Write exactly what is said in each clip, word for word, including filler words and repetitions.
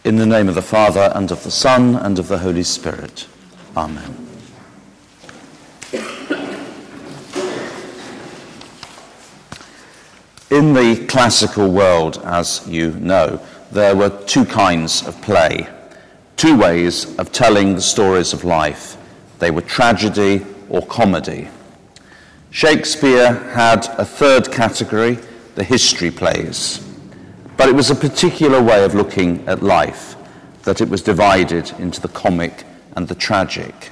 In the name of the Father, and of the Son, and of the Holy Spirit. Amen. In the classical world, as you know, there were two kinds of play, two ways of telling the stories of life. They were tragedy or comedy. Shakespeare had a third category, the history plays. But it was a particular way of looking at life, that it was divided into the comic and the tragic.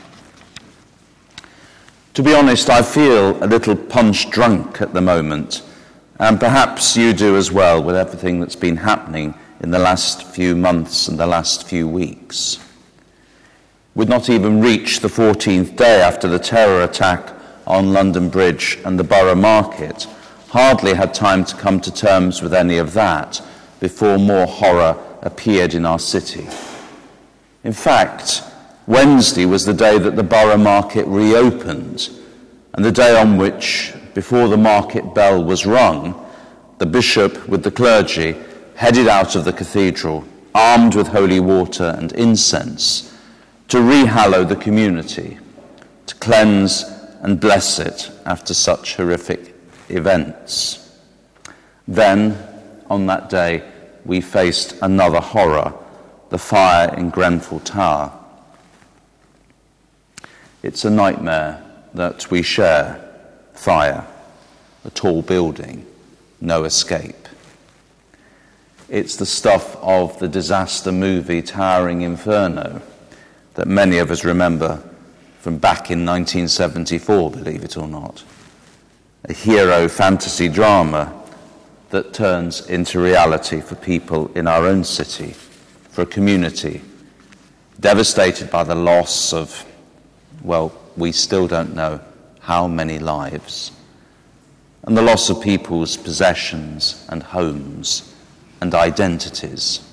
To be honest, I feel a little punch drunk at the moment, and perhaps you do as well with everything that's been happening in the last few months and the last few weeks. We'd not even reached the fourteenth day after the terror attack on London Bridge and the Borough Market, hardly had time to come to terms with any of that before more horror appeared in our city. In fact, Wednesday was the day that the Borough Market reopened, and the day on which, before the market bell was rung, the bishop with the clergy headed out of the cathedral, armed with holy water and incense, to rehallow the community, to cleanse and bless it after such horrific events. Then, on that day, we faced another horror, the fire in Grenfell Tower. It's a nightmare that we share. Fire, a tall building, no escape. It's the stuff of the disaster movie Towering Inferno that many of us remember from back in nineteen seventy-four, believe it or not. A hero fantasy drama that turns into reality for people in our own city, for a community devastated by the loss of, well, we still don't know how many lives, and the loss of people's possessions and homes and identities.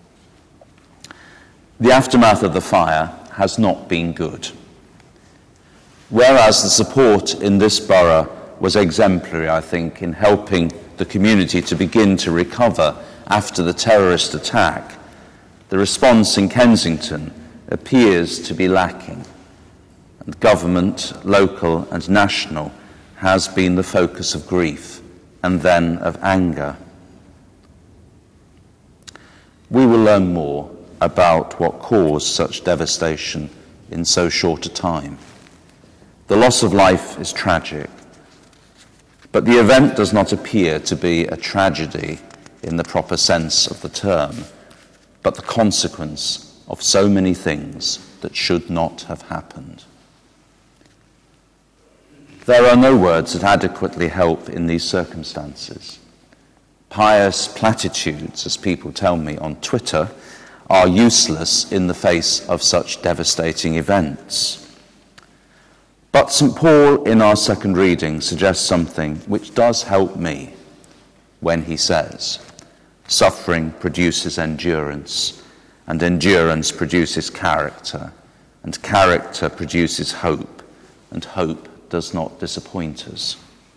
The aftermath of the fire has not been good. Whereas the support in this borough was exemplary, I think, in helping the community to begin to recover after the terrorist attack, the response in Kensington appears to be lacking, and government, local and national, has been the focus of grief and then of anger. We will learn more about what caused such devastation in so short a time. The loss of life is tragic, but the event does not appear to be a tragedy in the proper sense of the term, but the consequence of so many things that should not have happened. There are no words that adequately help in these circumstances. Pious platitudes, as people tell me on Twitter, are useless in the face of such devastating events. But Saint Paul, in our second reading, suggests something which does help me when he says, "Suffering produces endurance, and endurance produces character, and character produces hope, and hope does not disappoint us."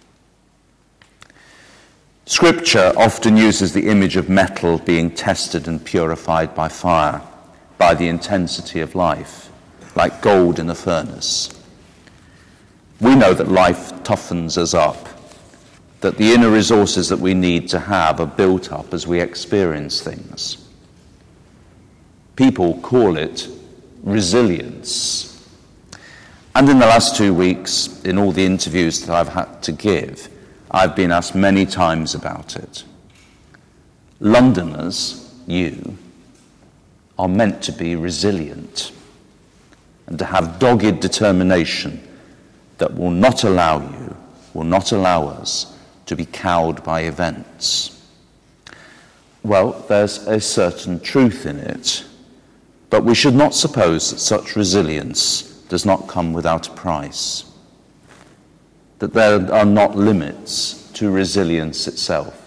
Scripture often uses the image of metal being tested and purified by fire, by the intensity of life, like gold in a furnace. We know that life toughens us up, that the inner resources that we need to have are built up as we experience things. People call it resilience. And in the last two weeks, in all the interviews that I've had to give, I've been asked many times about it. Londoners, you, are meant to be resilient and to have dogged determination that will not allow you, will not allow us to be cowed by events. Well, there's a certain truth in it, but we should not suppose that such resilience does not come without a price, that there are not limits to resilience itself.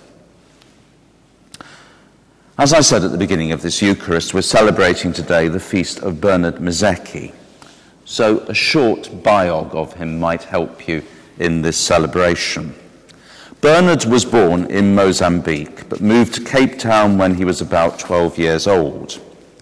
As I said at the beginning of this Eucharist, we're celebrating today the feast of Bernard Mazecki. So a short biog of him might help you in this celebration. Bernard was born in Mozambique, but moved to Cape Town when he was about twelve years old.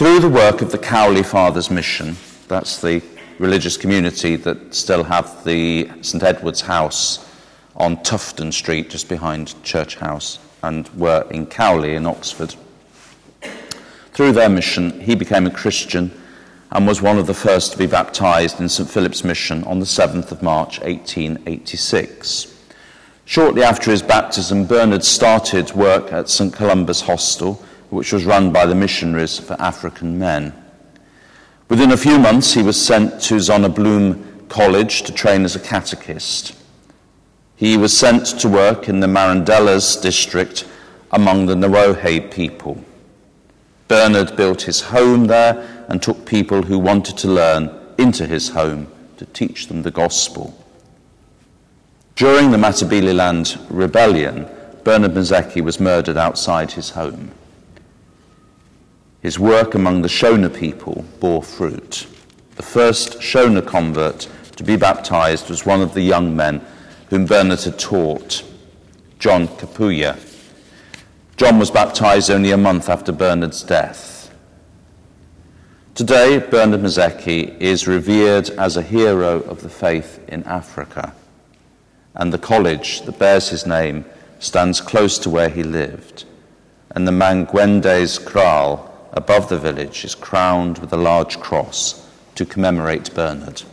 Through the work of the Cowley Fathers Mission, that's the religious community that still have the St Edward's House on Tufton Street, just behind Church House, and were in Cowley in Oxford. Through their mission, he became a Christian and was one of the first to be baptised in St Philip's Mission on the seventh of March eighteen eighty-six. Shortly after his baptism, Bernard started work at St Columba's Hostel, which was run by the missionaries for African men. Within a few months, he was sent to Zonnebloem College to train as a catechist. He was sent to work in the Marandellas district among the Norohe people. Bernard built his home there and took people who wanted to learn into his home to teach them the gospel. During the Matabeleland rebellion, Bernard Mazeki was murdered outside his home. His work among the Shona people bore fruit. The first Shona convert to be baptized was one of the young men whom Bernard had taught, John Kapuya. John was baptized only a month after Bernard's death. Today, Bernard Mazeki is revered as a hero of the faith in Africa, and the college that bears his name stands close to where he lived, and the Mangwendes Kraal above the village is crowned with a large cross to commemorate Bernard.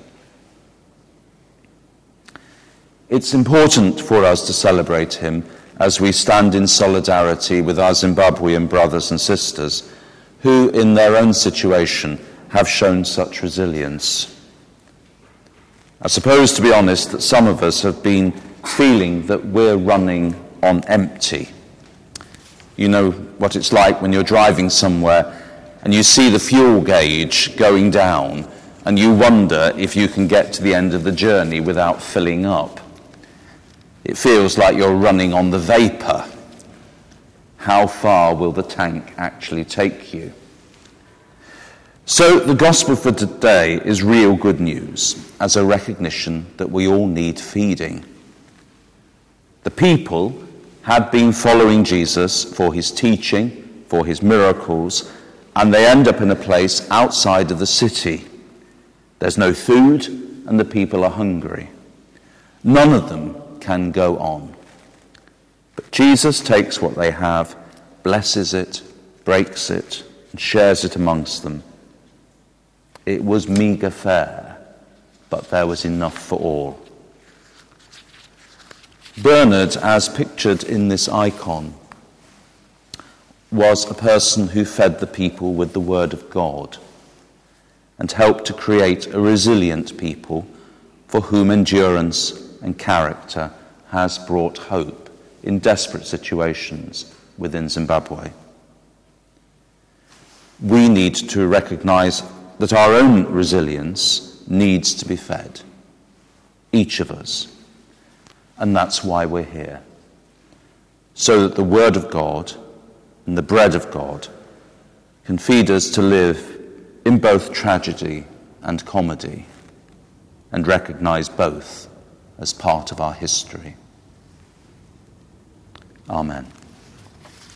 It's important for us to celebrate him as we stand in solidarity with our Zimbabwean brothers and sisters who, in their own situation, have shown such resilience. I suppose, to be honest, that some of us have been feeling that we're running on empty. You know what it's like when you're driving somewhere and you see the fuel gauge going down and you wonder if you can get to the end of the journey without filling up. It feels like you're running on the vapor. How far will the tank actually take you? So the gospel for today is real good news, as a recognition that we all need feeding. The people had been following Jesus for his teaching, for his miracles, and they end up in a place outside of the city. There's no food, and the people are hungry. None of them can go on. But Jesus takes what they have, blesses it, breaks it, and shares it amongst them. It was meagre fare, but there was enough for all. Bernard, as pictured in this icon, was a person who fed the people with the word of God and helped to create a resilient people for whom endurance and character has brought hope in desperate situations within Zimbabwe. We need to recognize that our own resilience needs to be fed, each of us, and that's why we're here, so that the Word of God and the bread of God can feed us to live in both tragedy and comedy and recognize both as part of our history. Amen.